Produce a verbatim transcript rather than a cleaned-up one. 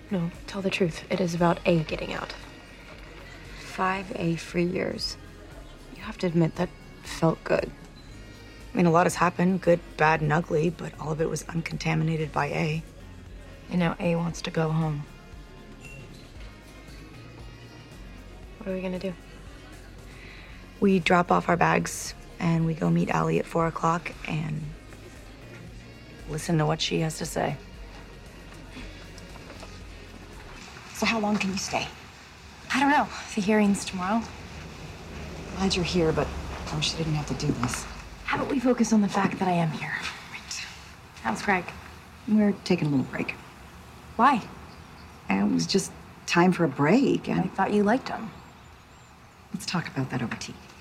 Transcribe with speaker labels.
Speaker 1: No, tell the truth. It is about A getting out.
Speaker 2: Five A free years. You have to admit that felt good. I mean, a lot has happened, good, bad, and ugly, but all of it was uncontaminated by A.
Speaker 1: And now A wants to go home. What are we gonna do?
Speaker 2: We drop off our bags and we go meet Allie at four o'clock and listen to what she has to say.
Speaker 3: So how long can you stay?
Speaker 1: I don't know. The hearing's tomorrow.
Speaker 3: Glad you're here, but I wish I didn't have to do this.
Speaker 1: How about we focus on the fact that I am here?
Speaker 3: Right.
Speaker 1: How's Greg?
Speaker 3: We're taking a little break.
Speaker 1: Why?
Speaker 3: And it was just time for a break.
Speaker 1: I
Speaker 3: And
Speaker 1: thought you liked him.
Speaker 3: let's talk about that over tea.